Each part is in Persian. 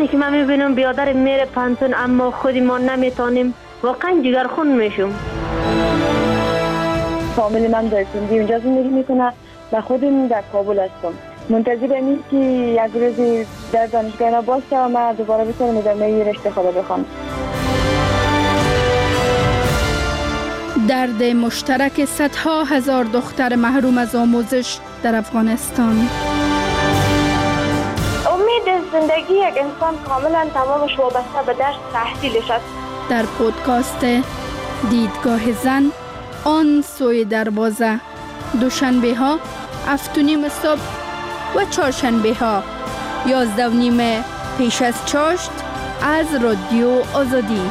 که من میبینم بیادر میره پانتون اما خودی ما نمیتونیم، واقعا جگرخون میشم. فامیلی من در سندی اونجا زندگی میکنه و خودم در کابل هستم. منتظر اینم که یک روزی در دانشگاه باشه و من دوباره بتونم ادامه رشته خود بخوام. درد مشترک صدها هزار دختر محروم از آموزش در افغانستان. امید زندگی یک انسان کاملا تمامش وابسته به درس تحصیلش است. در پودکاست دیدگاه زن آن سوی دروازه، دوشنبه ها 7:30 صبح و چهارشنبه ها 11:30 پیش از چاشت از رادیو آزادی.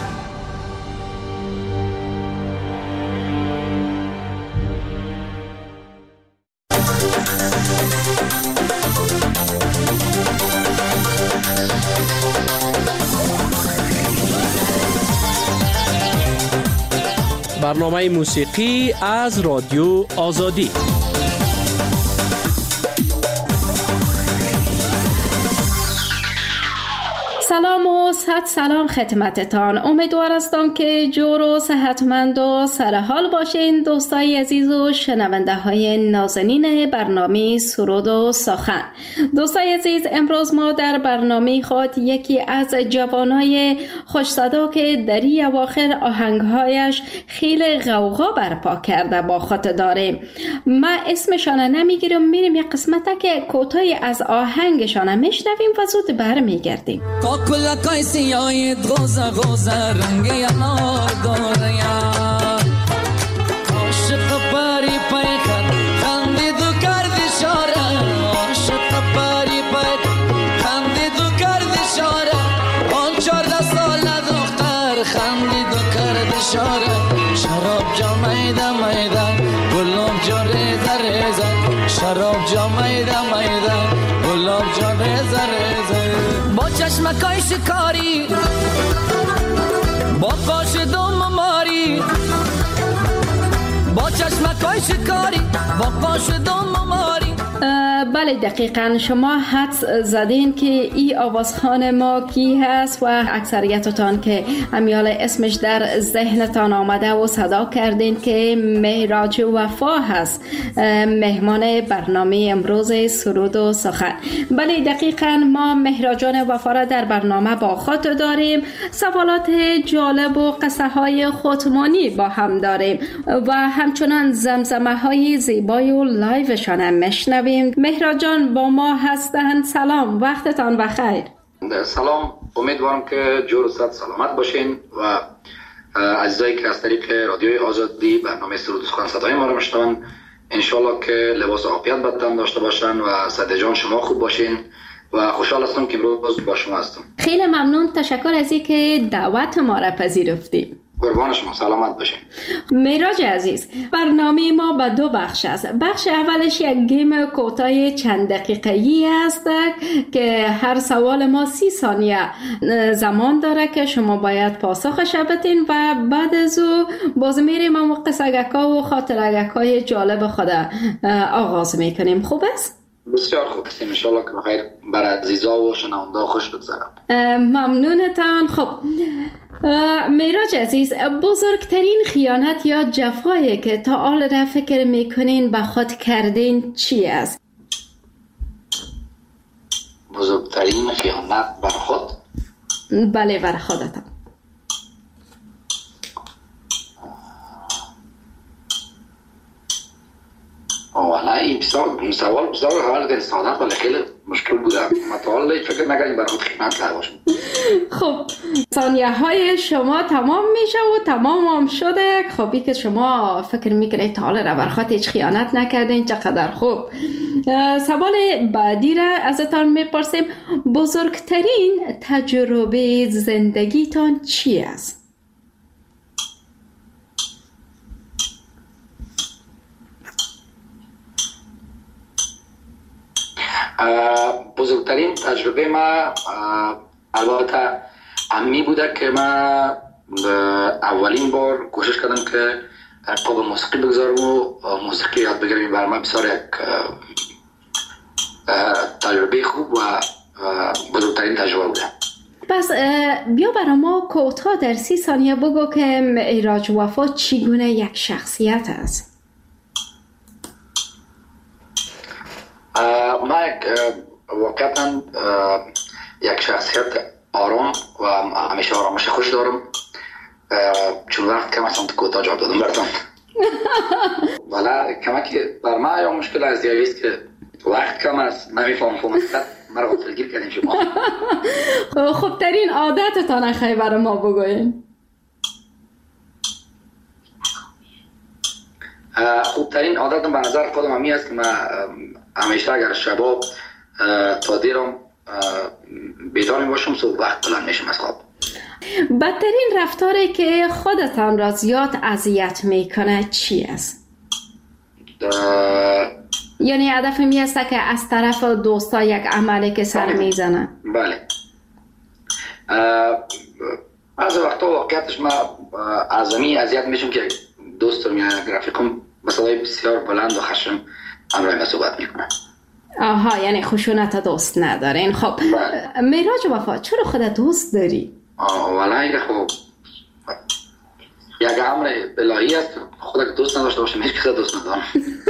برنامه موسیقی از رادیو آزادی. سلام و صد سلام خدمتتان. امیدوار هستم که جور و صحتمند و سرحال باشین دوستای عزیز و شنونده های نازنین برنامه سرود و سخن. دوستای عزیز، امروز ما در برنامه خود یکی از جوانای خوش صدا که در این اواخر آهنگهایش خیلی غوغا برپا کرده با خود داریم. من اسمشان نمیگیرم، میریم یک قسمت که کوتاهی از آهنگشان میشنویم و زود برمیگردیم. کلا کای سیای غوزه غوزه رنگ انار داره عاشق پاری پای خندید و کرد اشاره عاشق پاری پای خندید و کرد اشاره آن 14 ساله دختر خندید و کرد اشاره شراب جا میده میده گلاب جا ریزه ریزه شراب جا میده میده گلاب جا ریزه ریزه با چشمکای شکاری با قاش دوم ماری با چشمکای شکاری با قاش دوم ماری. بله دقیقاً شما حدس زدین که این آوازخوان ما کی هست و اکثریتتان که امیال اسمش در ذهنتان آمده و صدا کردین که مهراج وفا هست، مهمان برنامه امروز سرود و سخن. بله دقیقاً ما مهراجان وفا را در برنامه با خود داریم، سوالات جالب و قصه های خودمانی با هم داریم و همچنان زمزمه های زیبای و لایوشان هم میشنویم. مهراج جان با ما هستند. سلام، وقتتان بخیر. سلام، امیدوارم که جور و صد سلامت باشین و عزیزایی که از طریق رادیوی آزادی برنامه سرود و سخن صدای ما رو میشنون انشالله که لباس عافیت بدن داشته باشن و صد جان شما خوب باشین و خوشحال هستم که امروز با شما هستم. خیلی ممنون، تشکر از اینکه دعوت ما را پذیرفتید. قربان شما، سلامت باشین. مهراج عزیز، برنامه ما به دو بخش است. بخش اولش یک گیم کوتاه چند دقیقه‌ای است که هر سوال ما 30 ثانیه زمان داره که شما باید پاسخش بدین و بعد از او باز میریم و قصه‌گک‌ها و خاطره‌گک‌های جالب خود آغاز میکنیم. خوب است؟ بسیار خوب است. ان شاءالله که بخیر بر عزیزا و شنوندا خوش بگذره. ممنونتان. خب مهراج عزیز، بزرگترین خیانت یا جفایی که تا حال را فکر میکنین به خود کردین چی است؟ بزرگترین خیانت بر خود؟ بله، بر خودتان. والا این سوال بسیار حال سادت ولی خیلی مشکل بوده. من تا حالا فکر نکردم برای خود خیانت کرده باشم. خب ثانیه های شما تمام میشه و تمام هم شده. خبی که شما فکر میکنید تا حالا بر خود هیچ خیانت نکردین، چقدر خوب. سوال بعدی را ازتان میپرسیم، بزرگترین تجربه زندگیتان چی است؟ بزرگترین تجربه ما البته امی بوده که ما اولین بار کوشش کردم که پا به موسیقی بگذارم و موسیقی یاد بگیرم. برای من بسیار یک تجربه خوب و بزرگترین تجربه بوده. پس بیا برای ما کوتاه در 30 ثانیه بگو که معراج وفا چگونه یک شخصیت است. ما واقعا یک شخصیت آرام و همیشه آرامش خوش دارم، چون وقت کم است کوتاه جواب دادم براتون. ولی کمکی بر ما یا مشکل از دیگه است که وقت کم است، نمیفهم فهمت مرا غافلگیر کردیم شما. خوبترین عادتتان اخی برای ما بگوین. خوبترین عادتم به نظر خودم همی است که من همیشه اگر شباب تا دیرم بیدار می باشم، صبح وقت بلند میشم از خواب. بدترین رفتاری که خودتان را زیاد اذیت میکنه چی است؟ یعنی هدف می است که از طرف دوستا یک عملی که سر میزنه. بله. از وقتا واقعیتش من از زمین اذیت میشم که دوستم یا رفیقم با صدای بسیار بلند و خشم همراه من صحبت میکنن. آها، یعنی خشونت دوست ندارین. خب معراج وفا چرا خودت دوست داری؟ ولی خب یک امر الهی است، خودت دوست نداشته باشم هیچ کس دوست ندارم.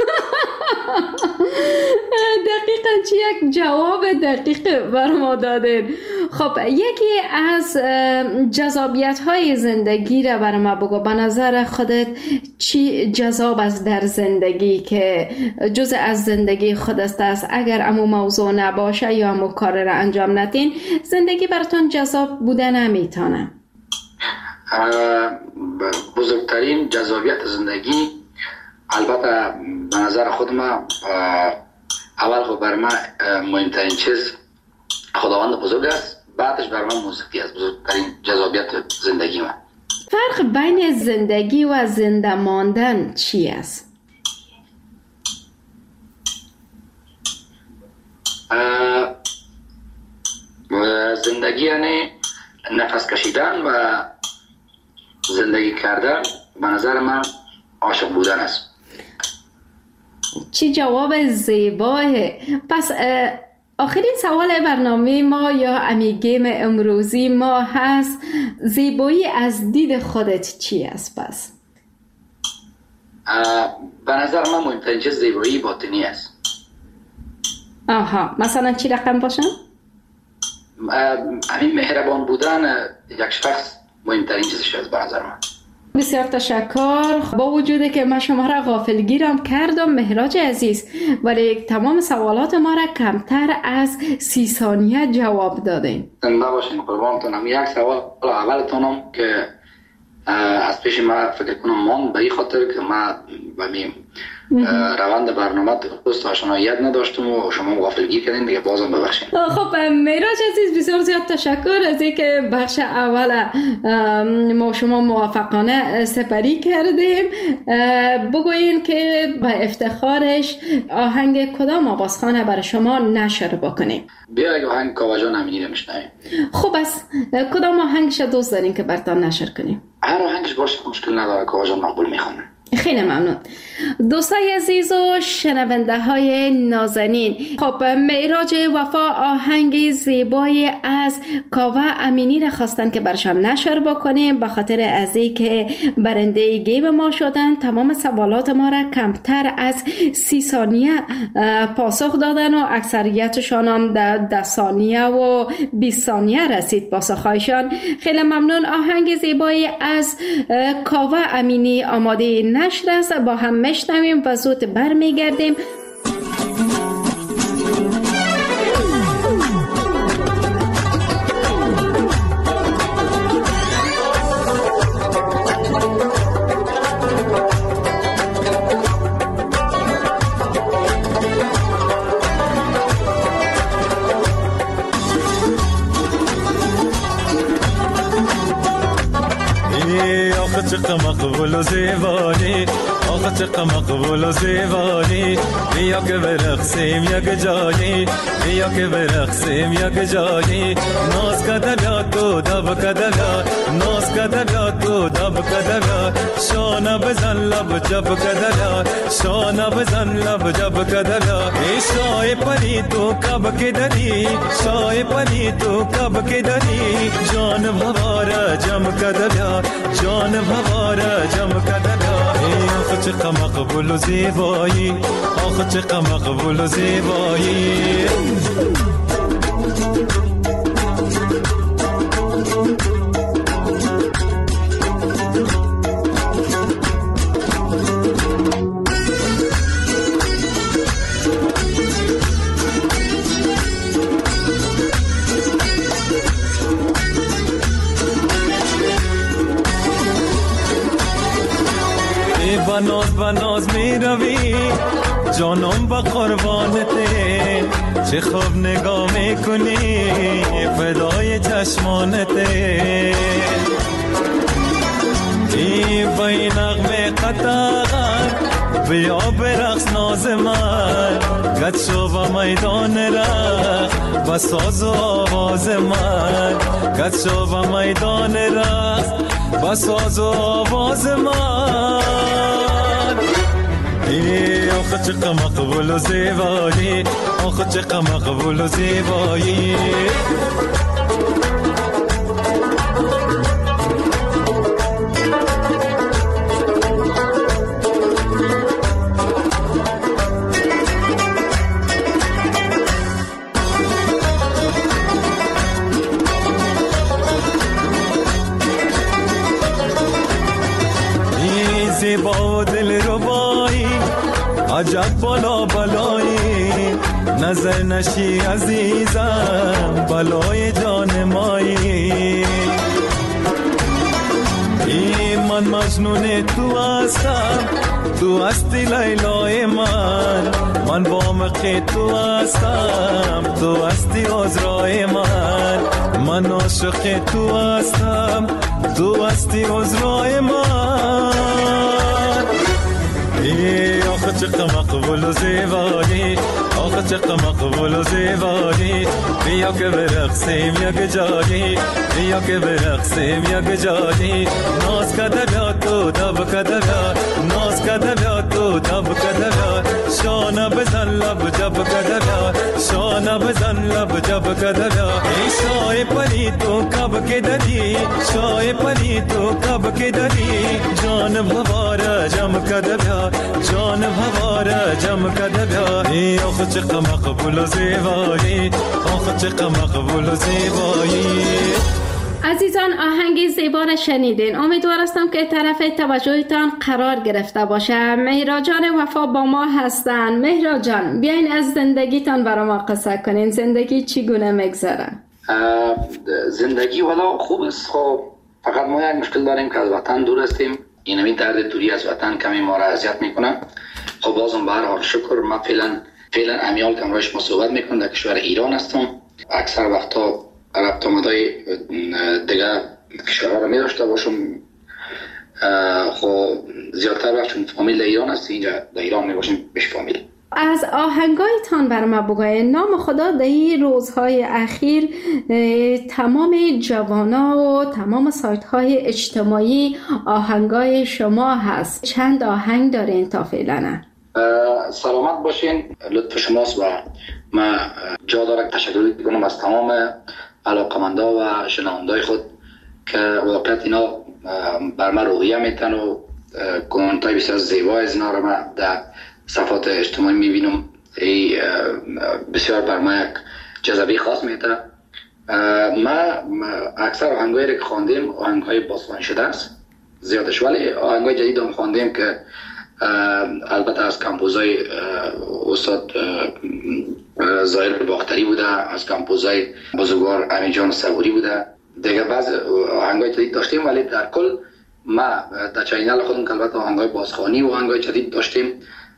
دقیقاً چی یک جواب دقیق بر ما دادین. خب یکی از جذابیت های زندگی را بر ما بگو. به نظر خودت چی جذاب است در زندگی که جزء از زندگی خودت است؟ اگر امو موضوع نباشه یا امو کار را انجام ندین، زندگی براتون جذاب بوده نمیتونه. بزرگترین جذابیت زندگی البته به نظر خود من اول خب برای من مهمترین چیز خداوند بزرگ است، بعدش برای من موسیقی است. بزرگترین جذابیت زندگی من. فرق بین زندگی و زنده ماندن چی است؟ زندگی یعنی نفس کشیدن و زندگی کردن به نظر من عاشق بودن است. چی جواب زیباه. پس آخرین سوال برنامه ما یا امیگیم امروزی ما هست، زیبایی از دید خودت چی است؟ پس به نظر من مهمترین چیز زیبایی باطنی است. آها، مثلا چی رقم باشن؟ همین مهربان بودن یک شخص مهمترین چیزش است به نظر من. بسیار تشکر. با وجودی که من شما را غافلگیرم کردم معراج عزیز، ولی تمام سوالات ما را کمتر از 30 ثانیه جواب دادین. زنده باشین قربانتونم. یک سوال اولتونم که از پیش ما فکر کنم ماند به این خاطر که ما بمی روند برنامه درست آشناییت نداشتم و شما غافلگیر کردین دیگه، بازم ببخشید. خب معراج عزیز بسیار زیاد تشکر از اینکه بخش اول ما شما موفقانه سپری کردیم. بگوین که به افتخارش آهنگ کدام آوازخانه برای شما نشر بکنیم؟ بیا اگه آهنگ کاوجان امینی رو میشنویم. خب از کدام آهنگش دوست دارین که براتون نشر کنیم؟ هر آهنگش باشه مشکل نداره، کاوجان مقبول میخوام. خیلی ممنون. دوستای عزیز و شنونده های نازنین، خب معراج وفا آهنگ زیبای از کاوه امینی را خواستن که برشان نشر بکنیم، به خاطر از اینکه برنده گیم ما شدن. تمام سوالات ما را کمتر از 30 ثانیه پاسخ دادن و اکثریتشان هم در 10 ثانیه و 20 ثانیه رسید پاسخهایشان. خیلی ممنون. آهنگ زیبای از کاوه امینی آماده نشر است، با هم میشنویم و زود برمیگردیم. چقدر مقبول و زیبانی، آخه چقدر مقبول و زیبانی، بیا که برقصیم یک جایی، بیا که برقصیم یک جایی، ناز کردن یا تو دب کده بیا ناز کده بیا تو دب کده بیا شانه بزن لب جب کده بیا شانه بزن لب جب کده بیا ای شای پری تو کب که دری شای پری تو کب که دری جان بواره جم کده بیا جان بواره جم کده بیا ای آخ چقدر مقبول و زیبایی آخ چقدر مقبول و زیبایی بناز می روی جانم با قربانته چه خوب نگاه میکنی فدای چشمانته ای بای نغمه قطعان بیا برقص ناز من گد شو با میدان رقص بساز و آواز من گد شو با میدان رقص بساز و آواز من ای آخ چقدر مقبول و زیبایی آخ چقدر مقبول و زیبایی ای زیبا و دل ربایی عجب بالا بلایی نظر نشی عزیزم بلای جان مایی ای من مجنون تو هستم تو هستی لیلای من با مخی تو هستم تو هستی عذرای من عاشق تو هستم تو هستی عذرای من ای آخ چقدر مقبول و زیبایی آخ چقدر مقبول و زیبایی بیا که برقصیم یک جایی بیا که برقصیم یک جایی ناز کده بیا تو دب کده بیا ناز کده بیا تو دب کده بیا شانه بزن لب جب کده بیا شانه بزن لب جب کده بیا ای شای پری تو کب که دری شای پری تو کب که دری جان بواره جم کده بیا جان بواره جم کده بیا ای آخ چقدر مقبول و زیبایی آخ چقدر مقبول و زیبایی. عزیزان آهنگ زیبا را شنیدین. امیدوار هستم که طرف توجهتان قرار گرفته باشه. مهرا جان وفا با ما هستن. مهرا جان بیاین از زندگیتان برای ما قصه کنین. زندگی چگونه میگذره؟ زندگی والا خوب است. خب فقط ما یک مشکل داریم که از وطن دور هستیم. این درد دوری از وطن کمی ما را اذیت میکنه. خب بازم به هر حال شکر. ما فعلا امیال که امروز ما صحبت میکنم در کشور ایران هستم. اکثر وقتا ربط آمدای دیگه کشورها را می داشته باشم. خب زیادتر وقت چون فامیل ایران هست اینجا در ایران می باشیم بش فامیل. از آهنگایتان بر ما بگوید. نام خدا در این روزهای اخیر تمام جوانا و تمام سایت های اجتماعی آهنگای شما هست. چند آهنگ دارین تا فعلا؟ سلامت باشین. لطف شماست و ما جا دارم تشکر کنم از تمام علاقمندا و شنوندای خود که واقعیت اینا بر من روحیه میتن و کامنتای بسیار زیبای از اینا رو من در صفحات اجتماعی میبینم. بسیار بر من یک جذبه خاص میته. ما اکثر آهنگایی که خواندیم آهنگای باستانی شده است زیادش، ولی آهنگای جدید هم خواندیم که البته از کمپوزای استاد ظاهر باختری بوده، از کمپوزای بزرگوار امین جان صبوری بوده. دیگه بعض آهنگای جدید داشتیم، ولی در کل ما در چینل خودم که البته آهنگای بازخوانی و آهنگای جدید داشتیم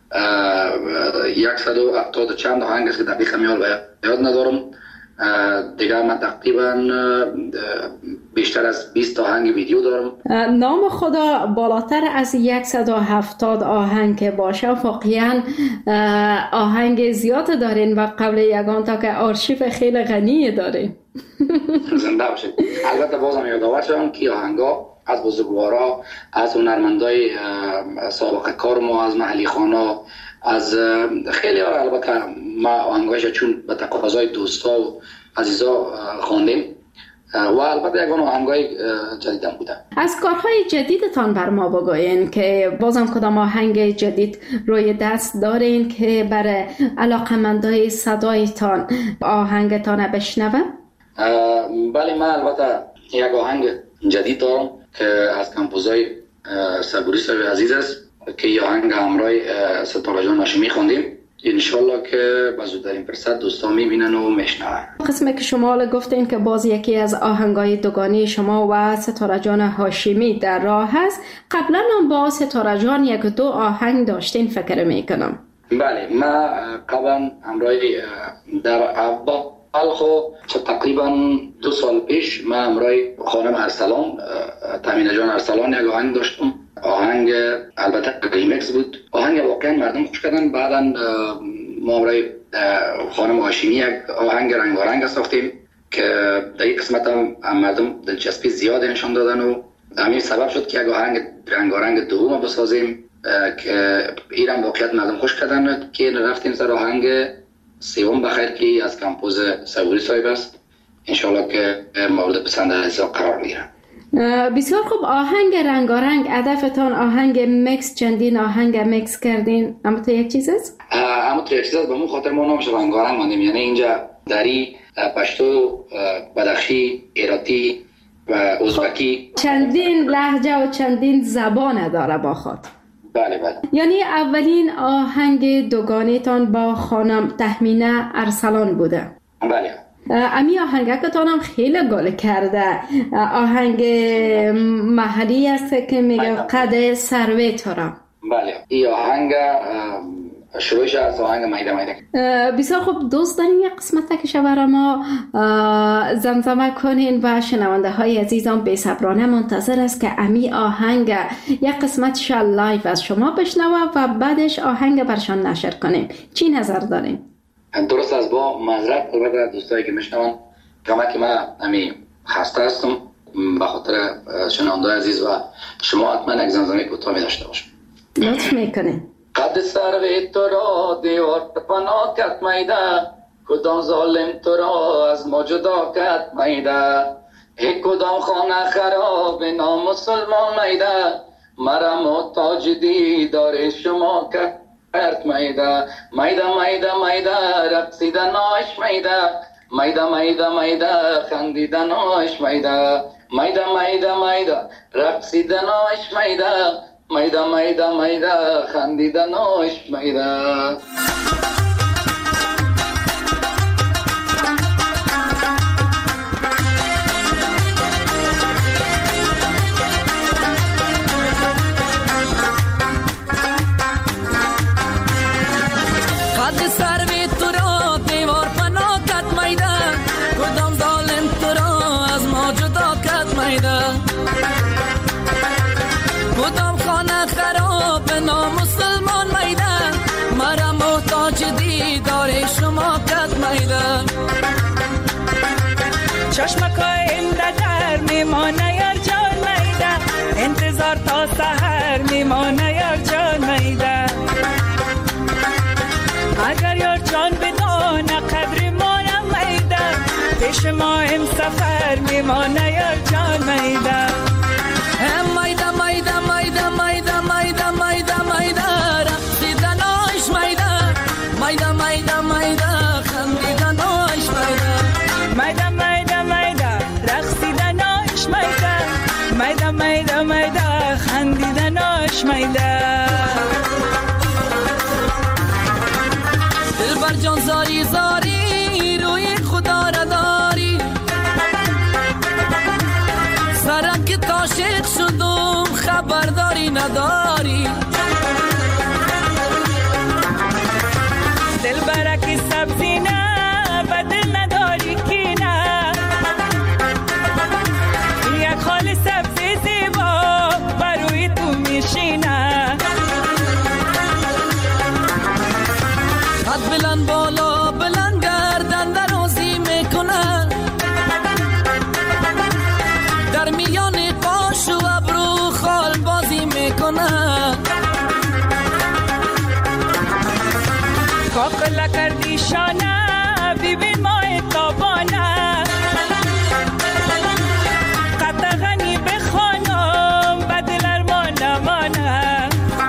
170 چند آهنگ است که دقیق میال یاد ندارم. دیگه من تقریبا بیشتر از 20 آهنگ ویدیو دارم. نام خدا بالاتر از 170 آهنگ که باشه واقعا آهنگ زیاد دارین و قبل یگان تا که آرشیو خیلی غنی دارین. زنده باشید. البته بازم یادآور شدم که آهنگا از بزرگوارا، از هنرمندای سابقه کار ما، از محلی خانا، از خیلی ها، البته ما آهنگایش چون به تقاضای دوستا و عزیزا خواندیم و البته یکان آهنگای جدیدم بوده. از کارهای جدیدتان بر ما بگوین که بازم کدام آهنگ جدید روی دست دارین که برای علاقمندای صدایتان آهنگتان بشنوه؟ بله، من البته یک آهنگ جدید دارم که از کمپوزای صبوری صاحب عزیز است که این آهنگ همراه ستاره جان هاشمی خواندیم. انشالله که به زودترین فرصت دوستان میبینن و میشنون. قسمی که شما گفتین که باز یکی از آهنگای دوگانه شما و ستاره جان هاشمی در راه هست، قبلا هم با ستاره جان یک دو آهنگ داشتین فکر میکنم. بله، ما قبلا همراه در اول چه تقریبا 2 سال پیش ما همراه خانم ارسلان، تامینه جان ارسلان، یک آهنگ داشتم. آهنگ البته ریمیکس بود. آهنگ واقعا مردم خوش کردن. بعدا ما برای خانم هاشمی یک آهنگ رنگارنگ ساختیم که در این قسمت هم مردم دلچسپی زیاد نشان دادن و همین سبب شد که یک آهنگ رنگارنگ دوم بسازیم که ایران واقعیت مردم خوش کردن که رفتیم سر آهنگ سوم بخیر که از کمپوز صبوری صاحب است. انشالله که مورد پسند عزیزا قرار میگیره. بسیار خوب. آهنگ رنگارنگ، هدفتان آهنگ میکس، چندین آهنگ میکس کردین، اما تو یک چیز است؟ اما تو یک چیز است، به مون خاطر ما نامش رنگارنگ ماندیم. یعنی اینجا دری، پشتو، بدخشی، ایراتی و ازبکی چندین لهجه و چندین زبان داره با خود. بله بله. یعنی اولین آهنگ دوگانه تان با خانم تهمینه ارسلان بوده؟ بله. امی آهنگتان هم خیلی گل کرده. آهنگ محلی است که میگه قد سروی تو را. بله، این آهنگ شروعش از آهنگ میده میده. بسیار خوب. دوست داریم یک قسمت که شبر ما زمزمه کنین و شنونده های عزیزان بی صبرانه منتظر است که امی آهنگ یک قسمت لایو از شما بشنوه و بعدش آهنگ برشان نشر کنین. چی نظر دارین؟ درست از با معذرت البته دوستایی که میشنون، کما که من امی خسته هستم به خاطر شنونده عزیز و شما حتما یک زمزمه کوتاه داشته باشید. لطف میکنین. قد سروی تو را دیوار پناه کرد میده، کدام ظالم تو را از ما جدا کرد میده، کدام خانه خراب نام مسلمان میده، مرا محتاج دیدار شما کرد میده، میده میده میده رقصیدن آش میده، میده میده میده خندیدن آش میده، میده میده میده رقصیدن آش میده، میده میده میده خندیدن آش میده. کدام خانه خراب نام مسلمان میده، مرا محتاج دیدار شما کرد میده، چشمکای در میمانه یار جان میده، انتظار تا سحر میمانه یار جان میده، اگر یار جان بدانه قدر ما نمیده، پیش ما هم سفر میمانه یار جان میده، میده میده میده میده میده میده میده رقصیدن آش میده، میده میده میده خندیدن آش میده، میده میده میده رقصیدن آش میده، میده میده میده خندیدن آش میده. دلبر جان زاری زاری روی خدا را داری، سرک تاشق شدم خبرداری نداری، دل برکی سبزی نه بدل نداری کی نه، یک خال سبزی زیبا بروی تو میشینه، قد بلند بالا بلند گردن درازی میکنه، لاله کردی شانه ببین ماه تابانه قطغنی بخوانم بدل ارمان مانه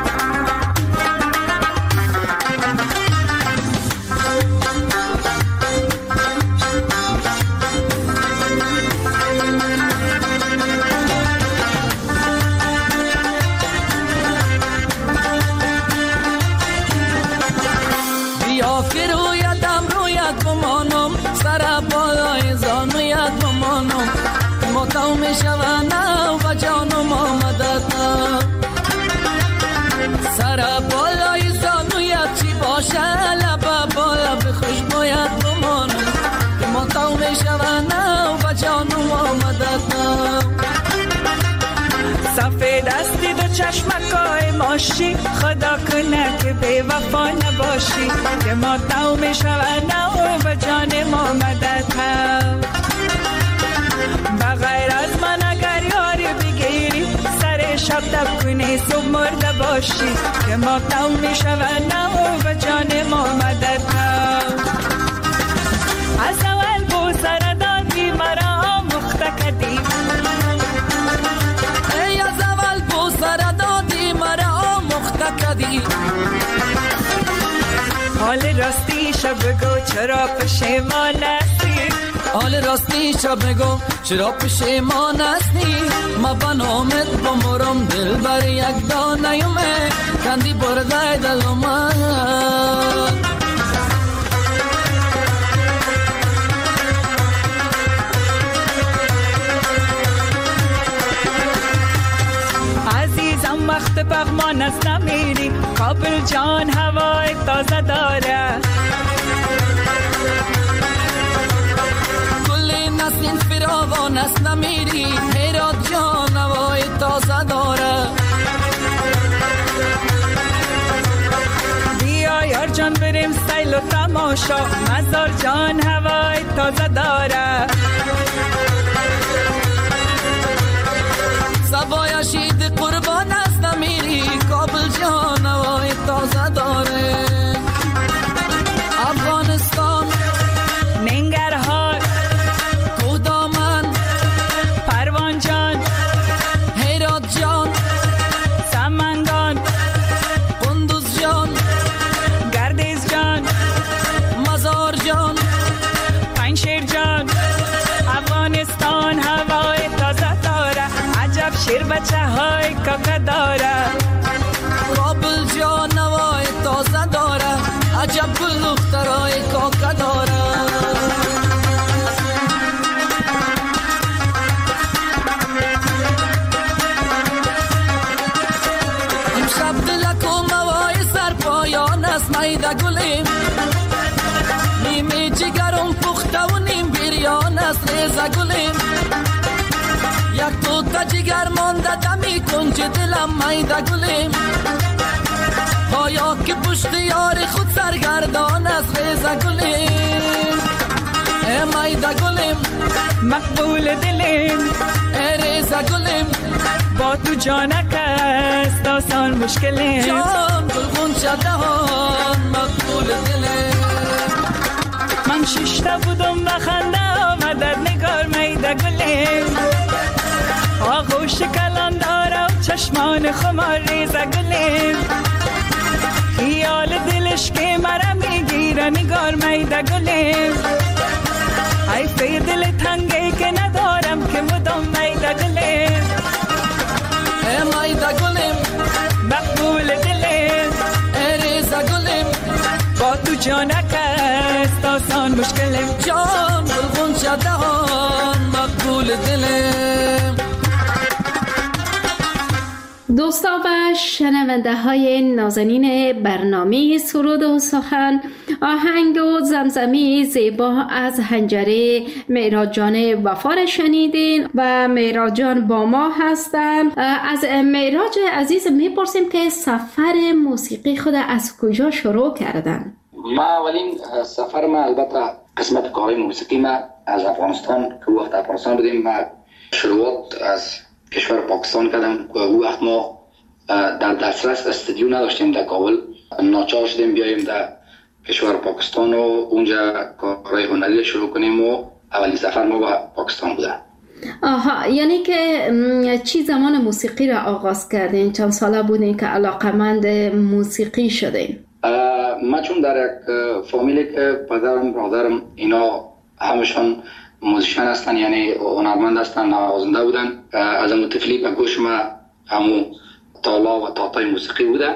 بیا که رویتم رویت بمانم سر بالای زانویت بمانم ماتم میشونم و جانم آمدتم سر بالای زانویت چی باشه لب بالا به خوشبویت بمانم ماتم میشونم و جانم آمدتم سفید استی دو چشمکای ماشی خدا کنه که بی وفا نباشی که ما تو میشونم و جانم آمدتم بغیر از من اگر یاری بگیری سر شب تب کنی صبح مرده باشی که ما تو میشونم و جانم آمدتم از اول بو سر دادی مرا آموخته کدی ای از اول بو سر دادی مرا آموخته کدی حال راستی شب بگو چرا پشیمان هستی حال راستی شب بگو چرا پشیمان هستی ما بنامت بمرم دل بر یک دانه یومه کندی برده دل من عزیزم وقت پغمان است نمیری کابل جان هوای تازه داره کلی نسین فراوان است نمیری هرات جان هوای تازه داره بیا یار جان بریم سیل و تماشا مزار جان هوای تازه داره سبای شید قربان است نمیری کابل جان هوای تازه داره افغانستان ننگرهار کودامن پروان جان هرات جان سمنگان قندوز جان گردیز جان مزار جان پنشیر جان افغانستان هوای تازه داره عجب شیر بچه های کاکا داره کابل جان هوای تازه داره عجب گل دخترای کاکا داره امشب دلکم هوای سر پایان است میده گلیم نیمه جگرم پخته و نیم بریان است ریزه گلیم یک توتا جگر مانده دمی کنج دلم میده گلیم پایا که پشت یار خود سرگردان از ریزه گلیم میده گلیم مقبول دلیم ریزه گلیم با تو جانک است آسان مشکلیم جان گلگون شدهان مقبول دلیم من ششته بودم و خنده آمدد نگار میده گلیم آغوش کلان داره و چشمان خمار ریزه گلیم خیال دلش که مرا میگیره نگار میده گلیم ای فی دل تنگی که ندارم که مدام میده گلیم میده گلیم مقبول دلیم ریزه گلیم با تو جانک است آسان مشکلیم جان گلگون شدهان مقبول دلیم دوستا و شنونده های نازنین برنامه سرود و سخن، آهنگ و زمزمی زیبا از حنجره معراج جان وفا شنیدین و معراج جان با ما هستن. از معراج عزیز میپرسیم که سفر موسیقی خود از کجا شروع کردن؟ ما اولین سفر ما البته قسمت کارهای موسیقی ما از افغانستان که وقت افغانستان بودیم ما شروعات از کشور پاکستان کردم و او وقت ما در دسترس استودیو نداشتیم در کابل، ناچار شدیم بیاییم در کشور پاکستان و اونجا کارهای هنری شروع کنیم و اولی سفر ما به پاکستان بوده. آها، یعنی که چی زمان موسیقی را آغاز کردین؟ چند ساله بودین که علاقمند موسیقی شدین؟ من چون در یک فامیلی که پدرم برادرم اینا همشون موزیشن هستن، یعنی هنرمند هستن، نوازنده بودن، از اون طفلی به گوش ما همون تالا و تاتای موسیقی بوده.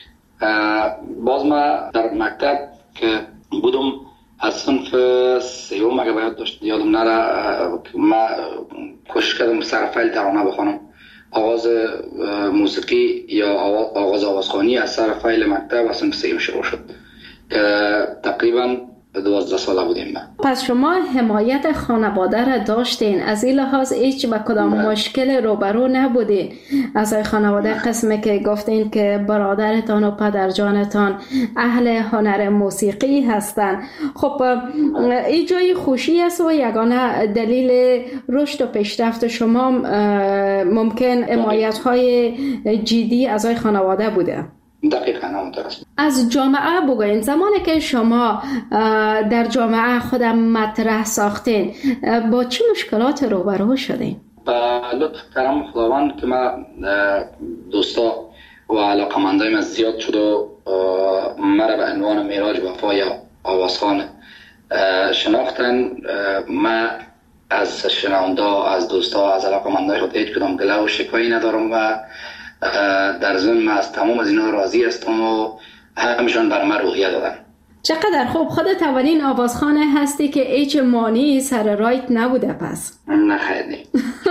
باز ما در مکتب که بودم از صنف سیوم اگه باید داشت یادم نره، ما کوشش کردم سر فیل ترانه بخونم. آغاز موسیقی یا آغاز آوازخوانی از سر فیل مکتب از صنف سیوم شروع شد که تقریبا 12 ساله بودیم. پس شما حمایت خانواده را داشتین، از این لحاظ هیچ با کدام مشکل روبرو نبودین از خانواده؟ قسمی که گفتین که برادرتان و پدرجانتان اهل هنر موسیقی هستن، خب این جای خوشی است و یگانه دلیل رشد و پیشرفت شما ممکن حمایت های جدی از خانواده بوده. دقیقاً همونطور است. از جامعه بگوین، زمانی که شما در جامعه خودم مطرح ساختین با چه مشکلات روبرو شدین؟ با لطف کرم خداوند که ما دوستا و علاقمندای من زیاد شد و مرا به عنوان معراج وفا یا آوازخوان شناختن. ما از شنونده، از دوستا، از علاقمندای خود هیچ کدام گله و شکوایی ندارم و در ضمن از تمام از اینا راضی هستم و همشون بر من روحیه دادن. چقدر خوب. خودت اولین آوازخوان هستی که هیچ مانی سر رایت نبوده پس؟ نه خیر نی.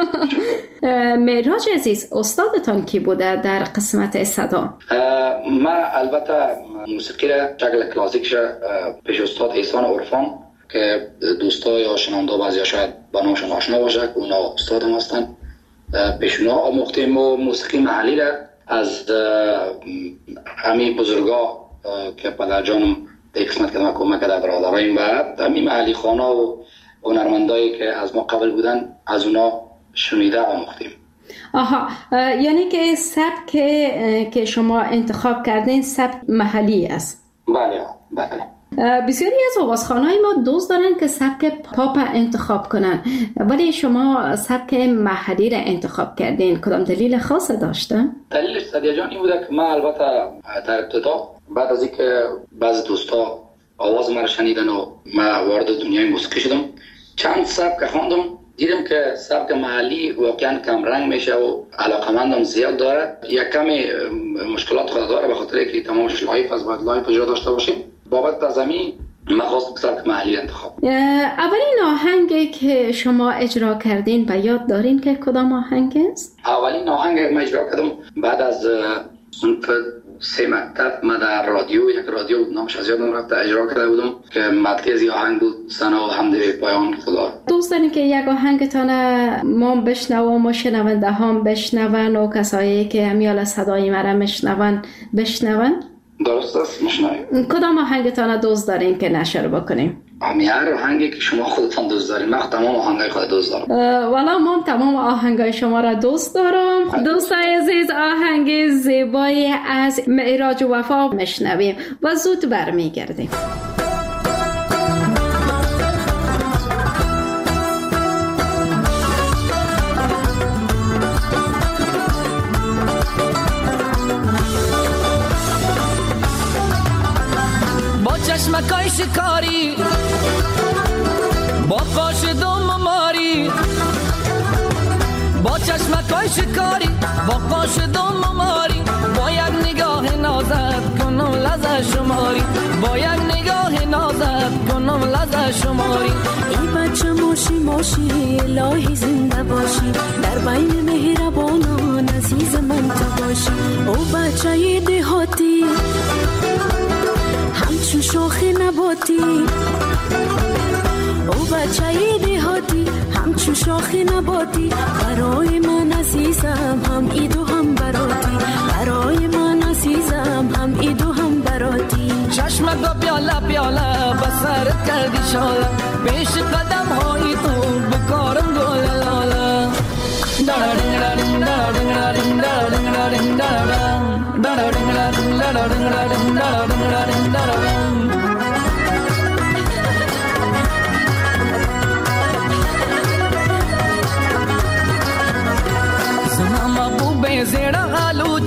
معراج عزیز، استادتان کی بوده در قسمت صدا؟ من البته موسیقی را شکل کلاسیک پیش استاد احسان عرفان که دوستا یا شنونده بعضیا شاید با نامشون آشنا باشه که اونا استادم هستن، پیشونا آموختیم و موسیقی محلی را از همین بزرگا که پدرجانم در قسمت که ما کمک کرده برادرایم و همین محلی خانا و هنرمندایی که از ما قبل بودن از اونا شنیده آموختیم. آها، یعنی که سبک که شما انتخاب کردین سبک محلی است؟ بله بله. بسیاری از آوازخوان‌های ما دوست دارن که سبک پاپ انتخاب کنن، ولی شما سبک محلی را انتخاب کردین. کدام دلیل خاص داشته؟ دلیلش سادیه جان این بوده که من البته در ابتدا بعد از اینکه بعضی دوستا آواز ما را شنیدن و من وارد دنیای موسیقی شدم، چند سبک خواندم، دیدم که سبک محلی واقعا کم رنگ میشه و علاقمندم زیاد داره. یک کمی مشکلات خود داره به خاطر اینکه تمامش لایف از باید لایف اجرا داشته باشیم. بابت از زمین من خواستم سبک محلی انتخاب. اولین آهنگی که شما اجرا کردین به یاد دارین که کدام آهنگ است؟ اولین آهنگ من اجرا کردم بعد از صنف 3 مکتب، من در رادیو، یک رادیو نامش از یادم رفته، اجرا کرده بودم که مدتی از این آهنگ بود، ثنا و حمد پایان خدا. دوست دارین که یک آهنگتان ما بشنوم و شنونده هم بشنون و کسایی که همیال صدای مرا میشنون بشنون؟ درست است، میشنویم. کدام آهنگتان دوست دارین که نشر بکنیم؟ هر آهنگی که شما خودتان دوست دارین. من تمام آهنگای خود دوست دارم. والا من تمام آهنگای شما را دوست دارم. دوستای عزیز، آهنگ زیبایی از معراج وفا میشنویم و زود برمیگردیم. چشمکای شکاری با قاش دوم ماری، با چشمکای شکاری با قاش دوم ماری، با یک نگاه نازت کنم لذت شماری، با یک نگاه نازت کنم لذت شماری. ای بچه ماشی ماشی الهی زنده باشی، در بین مهربانان عزیز من تو باشی. او بچه دهاتی همچون شاخ نباتی، او بچه دهاتی همچون شاخ نباتی، برای من عزیزم هم ایدو هم براتی، برای من عزیزم هم ایدو هم براتی. چشمت با پیاله پیاله بسرت کردی شاله، پیش قدم های تو بکارم گل لاله.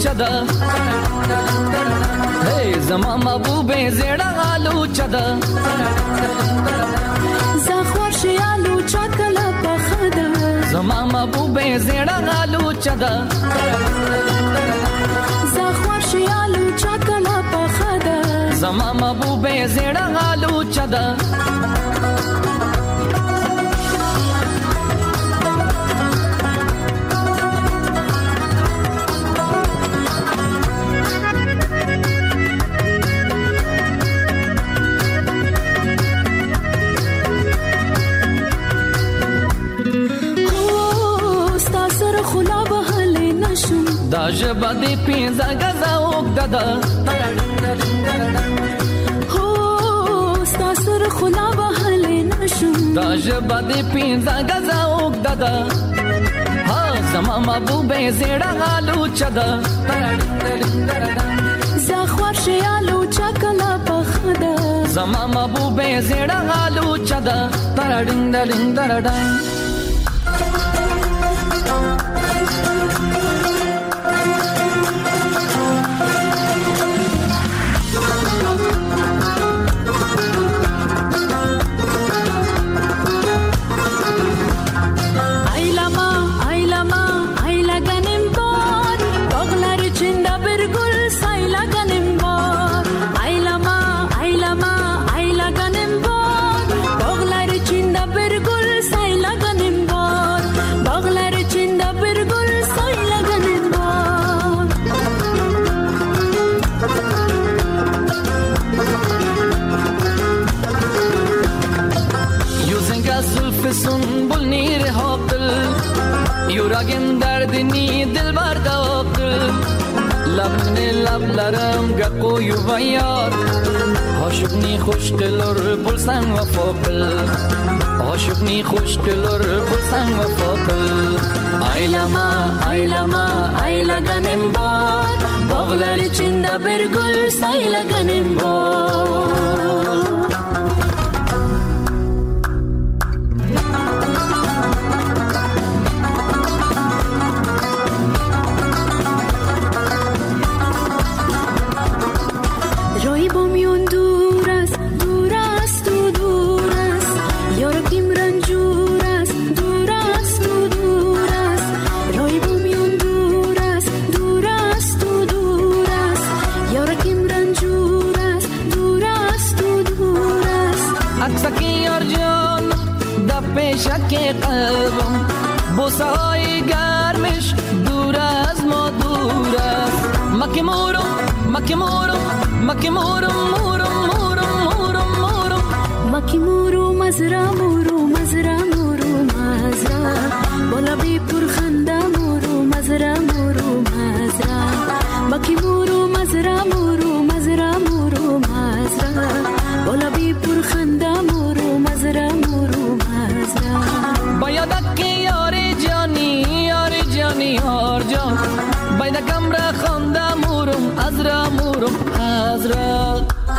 چدا هی زما محبوب زیڑا آلو چدا زخوار شیالو چکلا پخدا زما محبوب زیڑا آلو چدا زخوار شیالو چکلا پخدا زما محبوب زیڑا آلو چدا دا جبا دی پینزا گزا اگدادا هو ستا سر خلا بحلی نشم دا جبا دی پینزا گزا اگدادا ها زما محبوب زیڑا آلو چدا زخوار شیالو چکلا پخدا زما محبوب زیڑا آلو چدا ترڈنگ درنگ دردنگ سنبل نیر حاقل یوراگن دردنی دل برداقل لبن لبلرم گقو یویار عاشقنی خوشگلر بلسن و فاقل عاشقنی خوشگلر بلسن و فاقل Aylama aylaganım var Bağlar içinde bir gül saylaganım var شک قلبم بوسه های گرمش دور از ما دور است مکی مورم مکی مورو مزرا بالا بی پر خنده مورو مزرا مکی مورو مزرا بالا بی پر خنده مورو مزرا باید که یاری جانی هار جان باید کمره خانده مورم از را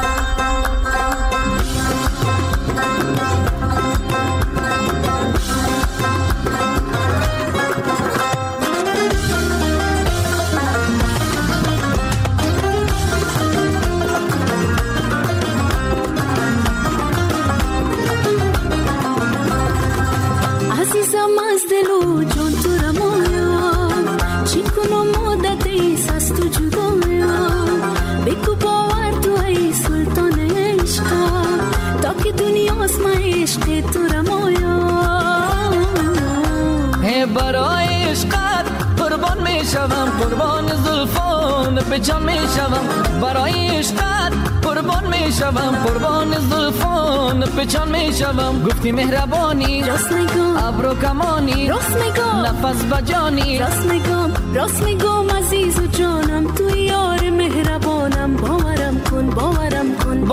عزیزم از دل و جان تو رمایم چی کنم مدتی از تو جدایم بگو باور تو ای سلطان عشقم تا که دنیاست من عشق تو رمایم برای عشقت قربان می شوم قربان زلفان به جان می شوم برای عشقت قربان می شوم قربان زلفان به جان می شوم گفتی مهربانی راست میگم ابرو کمانی راست میگم نفس بجانی راست میگم عزیز و جانم تو یار مهربانم باورم کن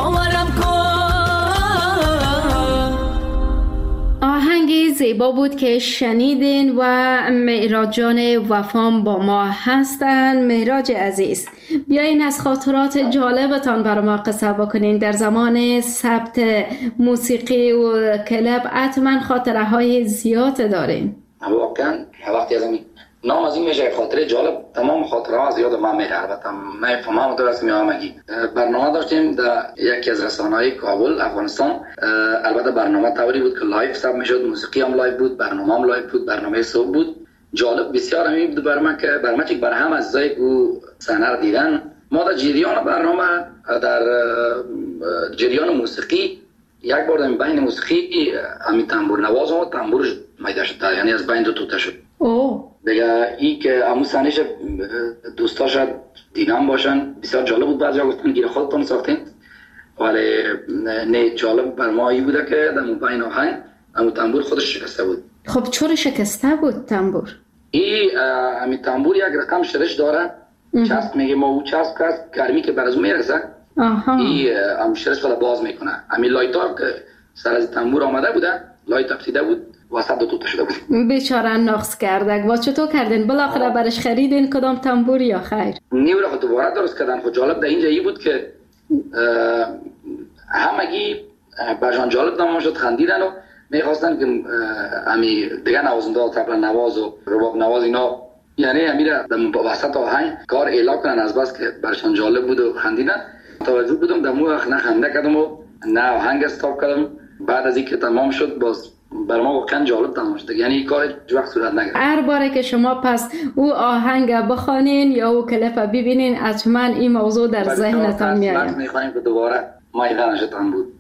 آهنگی زیبا بود که شنیدین و معراج جان وفام با ما هستن. معراج عزیز، بیاین از خاطرات جالبتان برای ما قصه بکنین. در زمان ثبت موسیقی و کلاب حتما خاطره های زیاد دارین. واقعا وقتی از نام از این میشه خاطره جالب. تمام خاطره ها از یاد من میره. البته من فهمم درست میامگی برنامه داشتیم در یکی از رسانه‌های کابل افغانستان. البته برنامه طوری بود که لایو ثبت میشد، موسیقی هم لایو بود، برنامه هم لایو بود، برنامه صبح بود. جالب بسیار همین بود برام که برام چیک بر هم از زای او صحنه را دیدن. ما در جریان برنامه در جریان موسیقی یک بار در بین موسیقی همین تنبور نواز و تنبور میده شد، یعنی از بین دو توته شد. دیگه ای که همون صحنه‌ش دوستاش دیدم باشن بسیار جالب بود. بعضیا گفتن گیر خودتون ساختین، ولی نه جالب بر ما ای بوده که در بین آهنگ همون تنبور خودش شکسته بود. خب چرا شکسته بود تنبور؟ همین تنبور یک رقم شرش داره، چسب میگه ما او چسب کست گرمی که بر از اون میرسه هم شرش خود باز میکنه. همین لایتا که سر از تنبور آمده بوده لایت افتیده بود وسط دو توته شده بود. بیچاره نقص کرده. و چطور کردین؟ بالاخره برش خریدین کدام تنبور یا خیر؟ نیو را دوباره درست کردن. خود جالب در اینجا ای بود که همگی برشان جالب نمون شد، خندیدن و میخواستن که همی دیگه نوازنده طبل نواز و رباب نواز اینا یعنی همی را در وسط آهنگ کار اعلا کنن، از بس که برشان جالب بود و خندیدن. توجه بودم در مو نه خنده کردم و نه آهنگ استاپ کردم. بعد از اینکه تمام شد باز بر ما واقعا جالب تمام شد، یعنی کار هیچ وقت صورت نگرفت. هر باره که شما پس او آهنگ بخوانین یا او کلیپ ببینین حتما این موضوع در ذهنتان میاد. میخوانیم که دوباره مایه نشتن بود.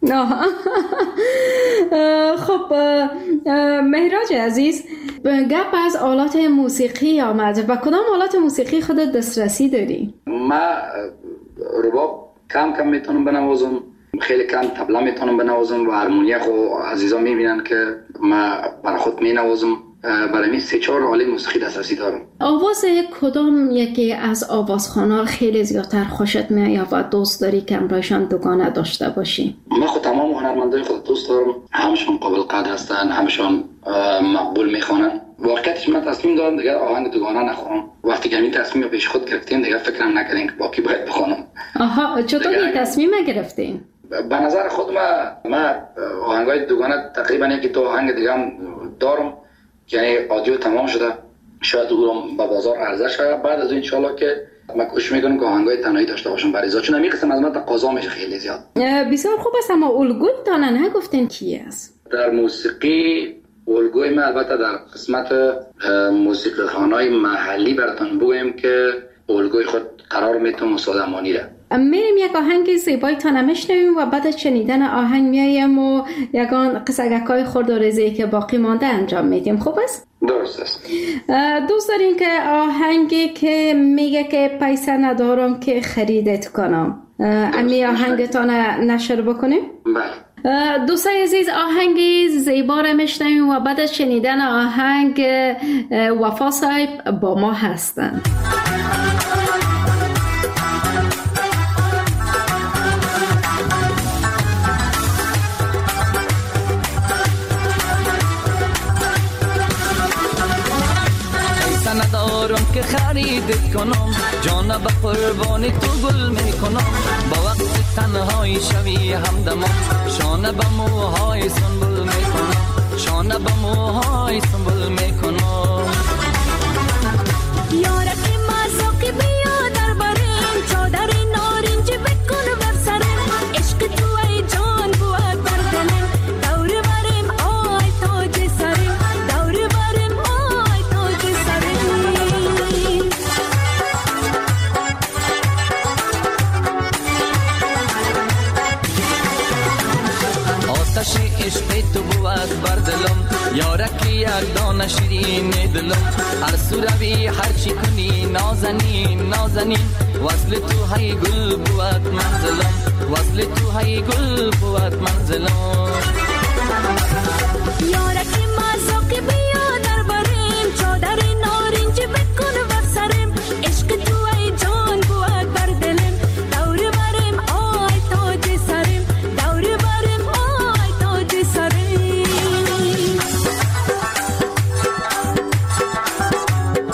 خب مهراج عزیز، گپ از آلات موسیقی آمد و کدام آلات موسیقی خودت دسترسی داری؟ ما رباب کم میتونم بنوازم، خیلی کم طبله میتونم بنوازم و هارمونی خو عزیزا میبینن که ما برای خود مینوازم. برای می 3-4 آله موسیقی دسترسی دارم. آواز کدام یکی از آوازخوان‌ها خیلی زیادتر خوشت میاد و دوست داری که امرایشان دوگانه داشته باشی؟ من خود تمام هنرمندای خود دوست دارم، همشون قابل قدر هستن، همشون مقبول میخوانن. واقعیتش من تصمیم دارم دیگه آهنگ دوگانه نخوانم. وقتی که این تصمیم رو پیش خود گرفتیم دیگه فکرم نکردیم که باقی باید بخوانم. چطور این تصمیم گرفتین؟ به نظر خود من آهنگای دوگانه تقریبا یکی دو آهنگ دیگه هم دارم، یعنی آدیو تمام شده، شاید او رو به بازار عرضه شود. بعد از اون انشالله که من کوشش میکنم که آهنگای تنهایی داشته باشم بریزا، چون همین قسم از من تقاضا میشه خیلی زیاد. بسیار خوب است، اما الگوی تانه نگفتین کی است؟ در موسیقی الگوی من البته در قسمت موسیقی خانهای محلی براتون بگویم که الگوی خود قرار میتونم استاد امانی را میریم یک آهنگ زیبای تا میشنویم و بعد از شنیدن آهنگ میایم و یگان قصگکای خرد و ریزی که باقی مانده انجام میدیم. خوب است؟ درست است. دوست دارین که آهنگی که میگه که پیسه ندارم که خریدت کنم امی آهنگتان نشر بکنیم؟ بله. دوستای عزیز، آهنگی زیبا را میشنویم و بعد از شنیدن آهنگ وفا صاحب با ما هستن. ندارم که خریدت کنم، جان به قربان تو گل میکنم. با وقت تنهایی شوی همدمم، شانه به موهای سنبول میکنم، شانه به موهای سنبول میکنم. یارکی مازوکی بیا در بریم، چادر نارنجی بکن بر سرم. عشق تو ای جان بود بر دلم، دور بریم آی تاج سرم، دور بریم آی تاج سرم. آتش عشق تو بود بر دلم، یارکی یک دانه شیرین دلم. هر سو روی هر چی کنی نازنین نازنین، وصل تو های گل بود منزلم، وصل تو های گل بود منزلم. یارکی مازوکی بیا در بریم، چادر نارنجی بکن بر سرم. عشق تو ای جان بود بر دلم، دور بریم آی تاج سرم، دور بریم آی تاج سرم.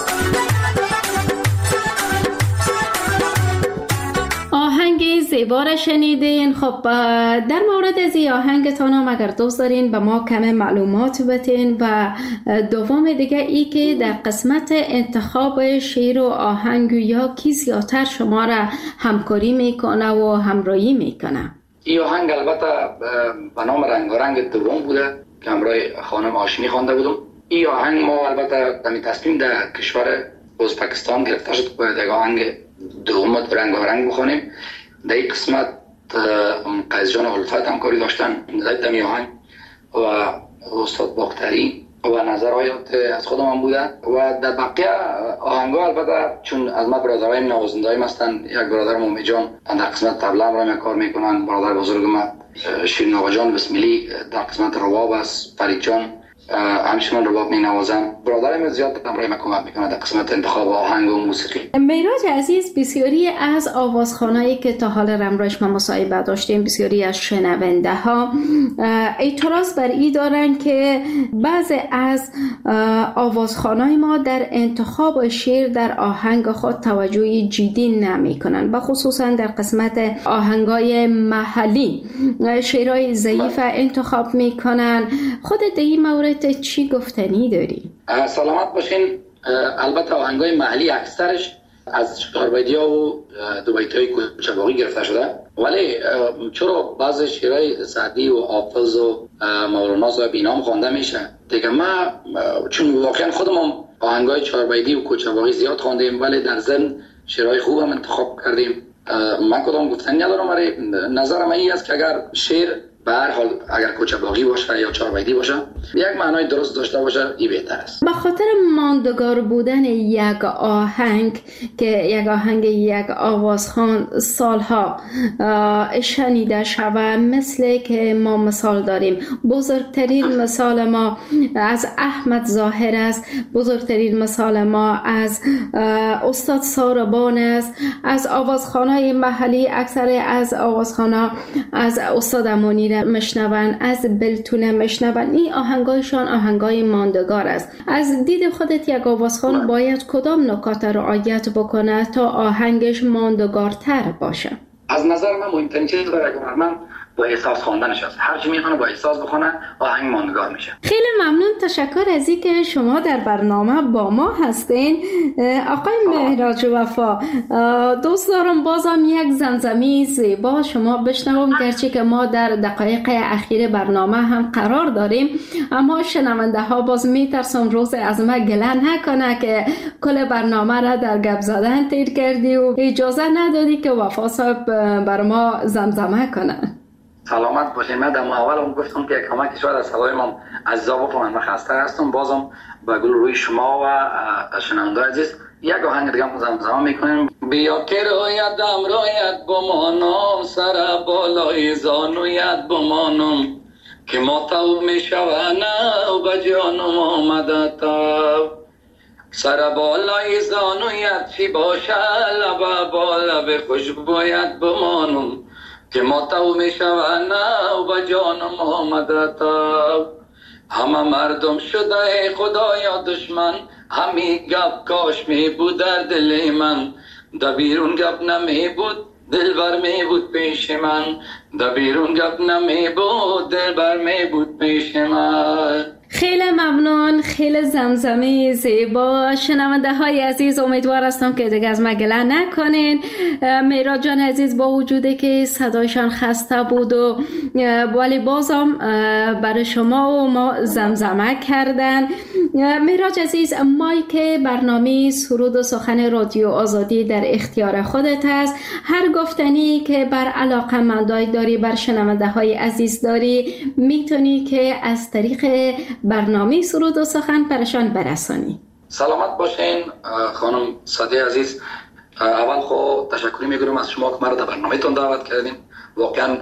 آهنگ زیبا را شنیدین. خب در مورد از این آهنگتان هم اگر دوست دارین به ما کم معلومات بتین و دوم دیگه ای که در قسمت انتخاب شعر و آهنگ یا کی زیادتر شما را همکاری میکنه و همراهی میکنه؟ این آهنگ البته به نام رنگارنگ دوم بوده که همراه خانم هاشمی خوانده بودم. این آهنگ ما البته دمی تصمیم در کشور ازبکستان گرفته شد باید یک آهنگ دوم رنگارنگ بخونیم. در این قسمت قیس جان الفت همکاری داشتن در دمی آهنگ و استاد باختری و نظرات از خودم هم بوده و در بقیه آهنگا البته چون از ما برادرای نوازنده هستن، یک برادر مومی جان در قسمت طبله هم کار میکنن، برادر بزرگ ما شیرین آقا جان بسملی در قسمت رباب است، فرید جان همچنان رباب می نوازن. برادرم زیاد برای من کمک میکنه در قسمت انتخاب آهنگ و موسیقی. میراج عزیز، بسیاری از آوازخوانایی که تا حال رمروش ما مصاحبه داشتیم، بسیاری از شنونده ها اعتراض بر این دارن که بعضی از آوازخوانای ما در انتخاب شعر در آهنگ خود توجه جدی نمی کنن، و خصوصا در قسمت آهنگای محلی شعرهای ضعیف انتخاب میکنن. خودت در این مورد چی گفتنی داری؟ سلامت باشین. البته آهنگای محلی اکثرش از چاربیدیا و دوبیتای کوچه‌باغی گرفته شده، ولی چرا بعضی شعرهای سعدی و حافظ و مولانا صاحب اینا خوانده میشه دیگه. ما چون واقعا خودمون آهنگای چاربیدی و کوچه‌باغی زیاد خواندیم، ولی در ضمن شعرهای خوب هم انتخاب کردیم. من کدام گفتنی ندارم، ولی نظرم این است که اگر شعر به هر حال اگر کوچه‌باغی باشه یا چاربیدی باشه یک معنای درست داشته باشه این بهتر است. به خاطر ماندگار بودن یک آهنگ که یک آهنگ یک آوازخوان سالها شنیده شود، مثل که ما مثال داریم، بزرگترین مثال ما از احمد ظاهر است، بزرگترین مثال ما از استاد ساربان است، از آوازخوانای محلی اکثر از آوازخوانا از استاد امانی مشنون، از بلتونه مشنون. این آهنگایشان آهنگای ماندگار است. از دید خودت یک آوازخوان باید کدام نکات رعایت بکنه تا آهنگش ماندگارتر باشه؟ از نظر من مهمترین چیز برای هنرمند با احساس خواندنش است. هر چی میخونه با احساس بخونه آهنگ ماندگار میشه. خیلی ممنون، تشکر از اینکه شما در برنامه با ما هستین. آقای مهراج وفا، دوست دارم بازم یک زمزمه زیبا شما بشنوم، گرچه که ما در دقایق اخیر برنامه هم قرار داریم، اما شنونده ها باز میترسم روز از ما گله نکنه که کل برنامه را در گپ زدن تیر کردی و اجازه ندادی که وفا صاحب بر ما زمزمه کنه. سلامت باشین. من در اول هم گفتم که کمک شاید از صدای من عزیزا بکنم، من خسته هستم. بازم با گل روی شما و شنونده عزیز یک آهنگ دیگه هم زمزمه میکنیم. بیا که رویت بمانم، سر بالای زانویت بمانم، که ما تو میشونه و به جانم آمده تو. سر بالای زانویت چی باشه، لب با لب خوشبویت بمانم، که ما تو میشونه و به جانم آمده تا. همه مردم شده خدایا دشمن، همی گپ کاش می بود در دل من، در بیرون گپ نمی بود دلبر می بود پیش من، در بیرون گپ نمی بود دلبر می بود پیش من. خیلی ممنون، خیلی زمزمه زیبا. شنونده های عزیز، امیدوار هستم که دیگه از ما گله نکنین. میراج جان عزیز با وجوده که صدایشان خسته بود و ولی بازم برای شما و ما زمزمه کردن. میراج عزیز، مایک برنامه سرود و سخن رادیو آزادی در اختیار خودت است. هر گفتنی که بر علاقه‌مندای داری، بر شنونده های عزیز داری، میتونی که از طریق برنامه سرود و سخن برشان برسانی. سلامت باشین خانم سعدی عزیز. اول خود تشکری میکنم از شما که مرا در برنامه تون دعوت کردین. واقعا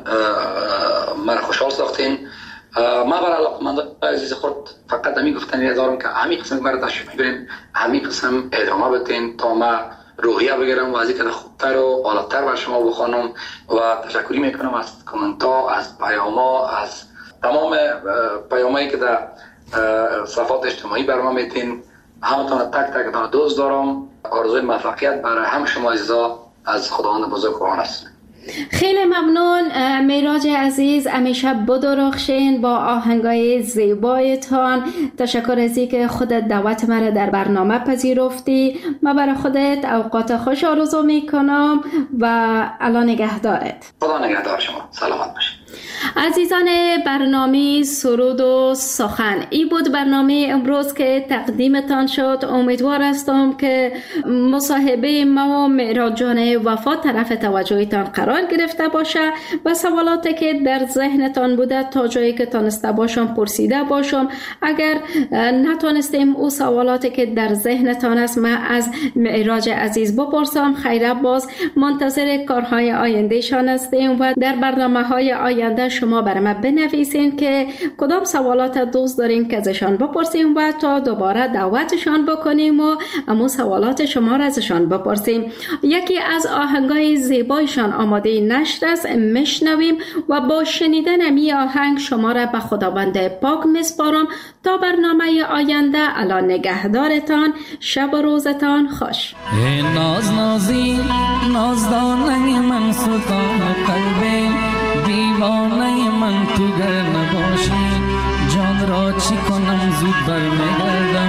مرا خوشحال ساختین. ما برای علاقمندان عزیز خود فقط همین گفتنی دارم که همین قسم مرا تشریف میبرین، همین قسم ادامه بدین تا ما روحیه بگیرم و از اینکه خوبتر و عالی‌تر بر شما بخوانم. و تشکری میکنم از کامنت‌ها، از پیام‌ها، از تمام پیامایی که در صفحات اجتماعی برام میتین. همتون تک دوست دارم. آرزوی موفقیت برای همه شما عزیزا از خداوند بزرگ قرآن است. خیلی ممنون معراج عزیز، همیشه بدرخشین با آهنگای زیبایتان. تشکر از اینکه خودت دعوت مرا در برنامه پذیرفتی. من برای خودت اوقات خوش آرزو میکنم و الله نگهدارت. خدا نگهدار شما، سلامت باشید. عزیزان برنامه سرود و سخن، این بود برنامه امروز که تقدیمتان شد. امیدوار هستم که مصاحبه ما و معراج جان وفا طرف توجهتان قرار گرفته باشه و سوالاتی که در ذهنتان بوده تا جایی که تانسته باشم پرسیده باشم. اگر نتانستیم او سوالاتی که در ذهنتان است من از معراج عزیز بپرسم، خیره باز منتظر کارهای آینده شان هستیم و در برنامه‌های آینده شما برای ما بنویسین که کدام سوالات دوست دارین که ازشان بپرسیم و تا دوباره دعوتشان بکنیم و امو سوالات شما را ازشان بپرسیم. یکی از آهنگای زیبایشان آماده نشر است، میشنویم و با شنیدن امی آهنگ شما را به خداوند پاک میسپارم. تا برنامه آینده الله نگهدارتان، شب و روزتان خوش. ای ناز نازی نازدانه من سلطان قلبی، دیوانه من تو گر نباشی جان را چی کنم زود برمیگردم.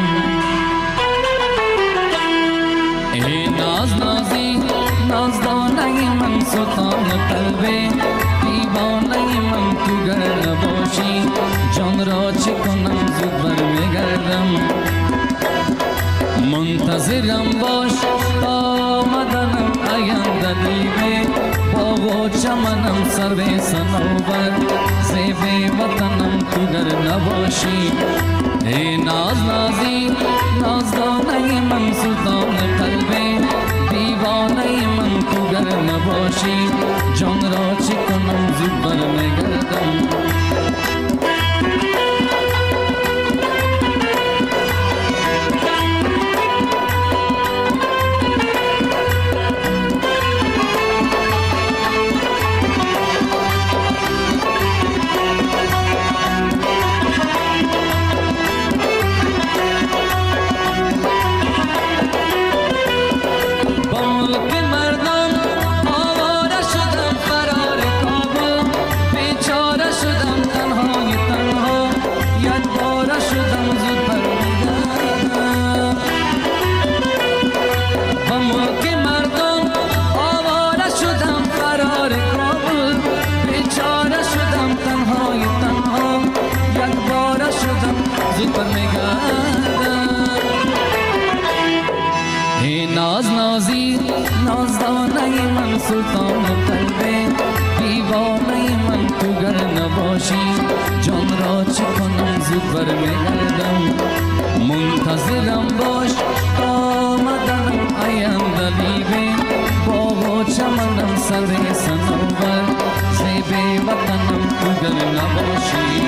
ای ناز نازی نازدانه من سلطان قلبی، دیوانه من تو گر نباشی جان را چی کنم زود برمیگردم. منتظرم باش آمدنم آینده دیوی، باغ و چمنم سر صنوبر، زیب وطنم تو گر نباشی. ای ناز نازی نازدانه من سلطان قلبی، دیوانه من تو گر نباشی جان را چی کنم زود برمیگردم. ناز نازی نازدانه من سلطان قلبی، دیوانه من تو گر نباشی جان را چه کنم زود برمیگردم. منتظرم باش آمدنم آینده دیوی، باغ و چمنم سر صنوبر، زیب وطنم تو گر نباشی.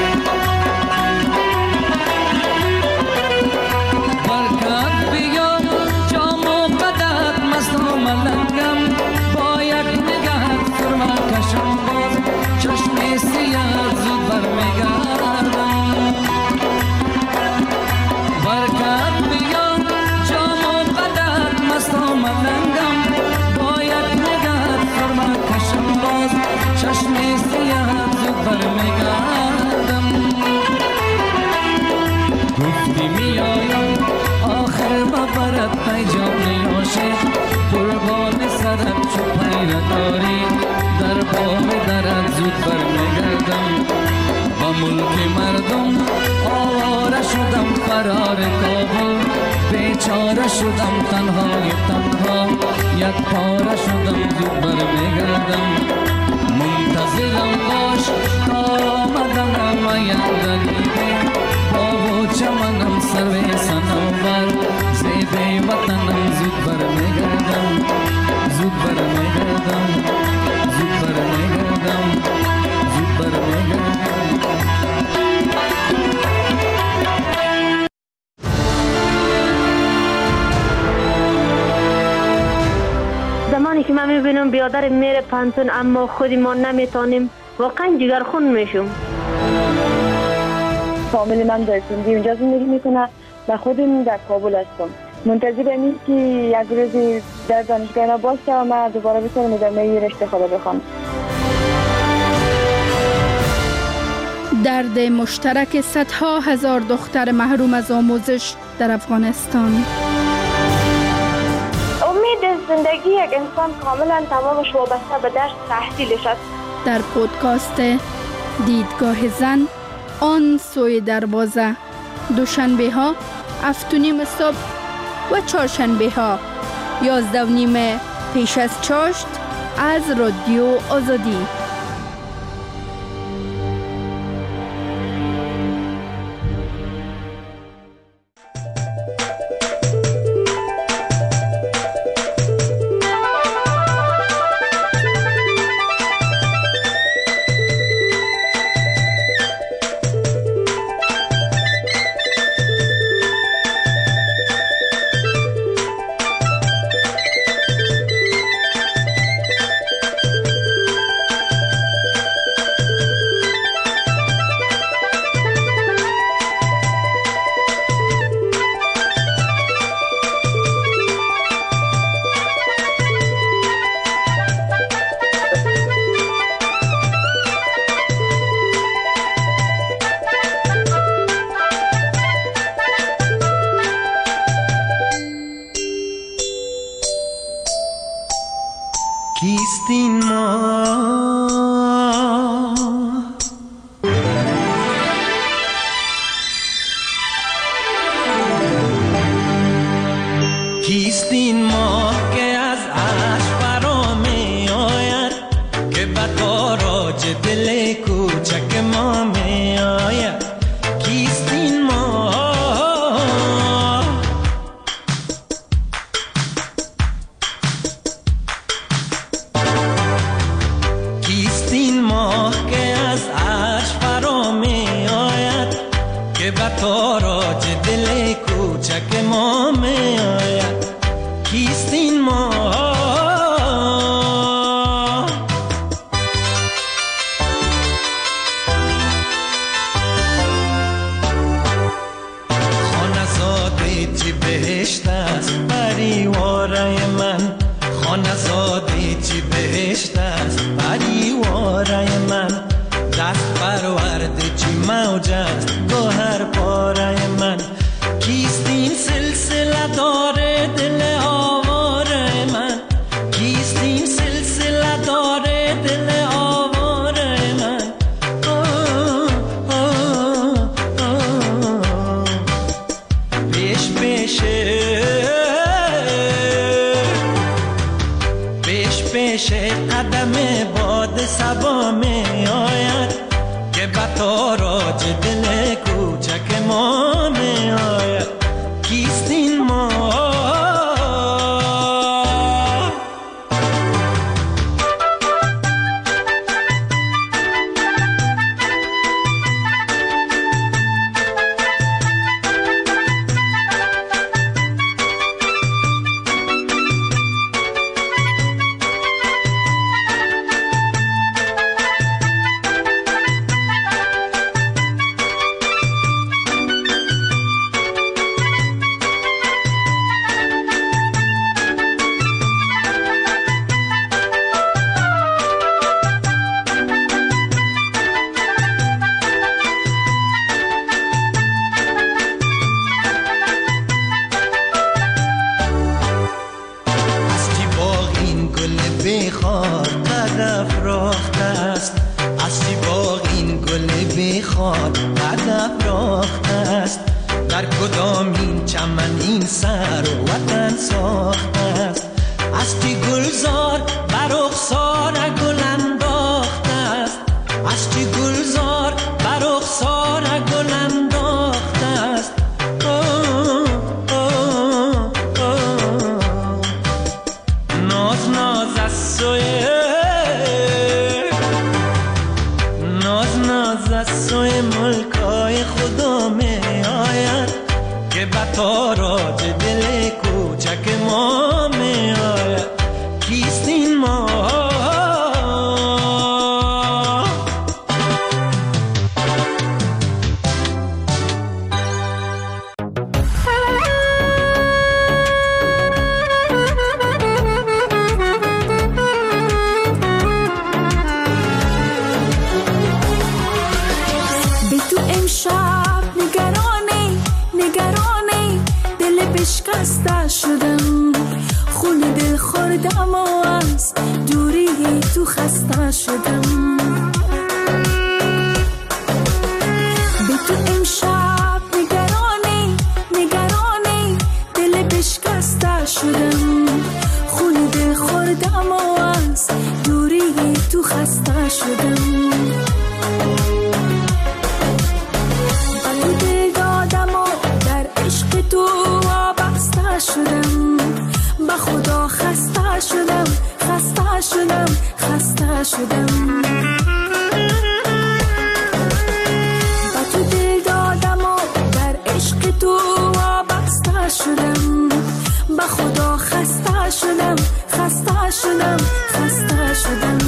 برکت بیام چو پیرکاری در بام درت زود برمیگردم با ملک مردم آواره شدم فرار کابل بیچاره شدم تنهای تنها یک پاره شدم زود برمیگردم منتظرم باش تا آمدنم آیندگی باغ و چمنم سروی صنوبر زیده وطنم زود برمیگردم زود برمیگردم زود برمیگردم زود برمیگردم زمانی که من میبینم بیادر میره پانتون اما خودی ما نمیتونیم واقعا جگرخون میشم. فامیل من در سندی اونجا زندگی میکنه و خودم در کابل هستم. منتظرم این که یک روزی در دانشگاه ما باشم و دوباره بتونم ادامه رشته خود بخونم. درد مشترک صدها هزار دختر محروم از آموزش در افغانستان. امید زندگی یک انسان کاملا تمامش وابسته به درس تحصیلش است. در پودکاست دیدگاه زن آن سوی دروازه، دوشنبه ها 7:30 صبح و چهارشنبه ها 11:30 پیش از چاشت از رادیو آزادی. کیستین ما کیستین ما که از عشق فرا می آید که به تاراج دل کوچک ما می آید کیستین ما تاراج دل کوچک ما می آید کیستین ما خانزاده چی بهشت است پریواره من خانزاده چی بهشت است پریواره من دست پرورده چی موج است گوهر پاره من کیستین سلسله داره دل آواره من کیستین سلسله داره دل آواره من پیش پیشه قدم باد سبا می آید که به تاراج دل کوچک ما می آید کیستین ما بخار قد افراخته است، از تی باغ این گل بخار قد افراخته است. در کدام این چمن این سر وطن ساخته است، از تی گلزار بر رخسار گل انداخته است، از تی گلزار بر رخسار گل انداخته است. ناز ناز از سوی سوی ملکای خدا می آید که به تاراج دل کوچک ما می آید. کیست این ما؟ شکسته شدم، خون دل خوردم و از دوری تو خسته شدم. به تو امشب نگرانی دل بشکسته شدم، خون دل خوردم و از دوری تو خسته شدم. با تو دل دادم و در عشق تو شدم، با خدا خسته شدم، خسته شدم، خسته شدم. با تو دل دادم و در عشق تو وابسته شدم، با خدا خسته شدم، خسته شدم، خسته شدم.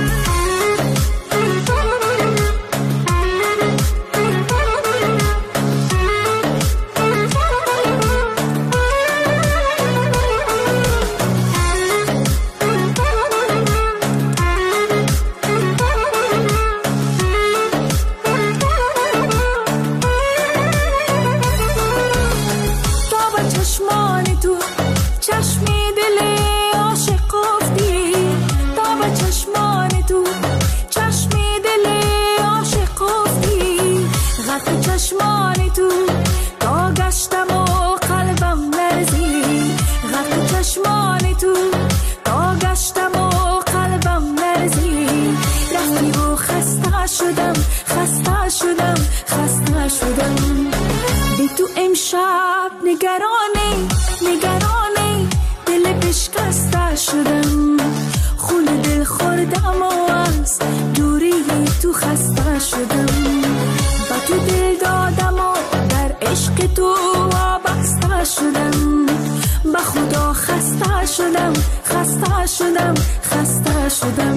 نگرانی دل بشکسته شدم، خون دل خوردم و از دوری تو خسته شدم. با تو دل دادم و در عشق تو وابسته شدم، با خدا خسته شدم، خسته شدم، خسته شدم.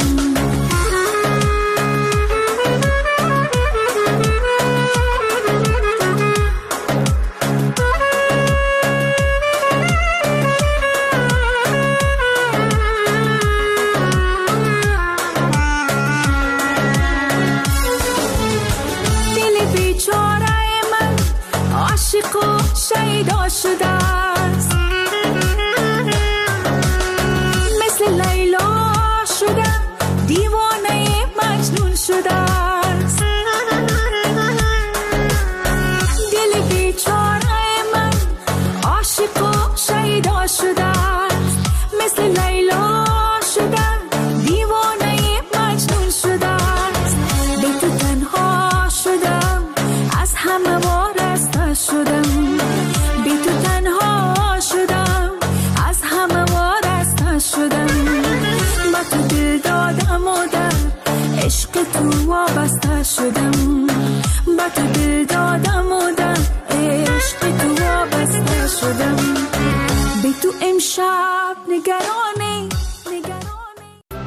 شیدا شده است، مثل لیلا شده، دیوانه مجنون شده است. دل بیچاره من عاشق و شیدا شده است، مثل لیلا شده، دیوانه مجنون شده است. به تو تنها شدم، از همه وارسته شدم، بی تو تنها شدم، از همه وارسته شدم. با تو دل دادم و در عشق تو وابسته شدم، با تو دل دادم و در عشق تو وابسته شدم. بی تو امشب نگرانی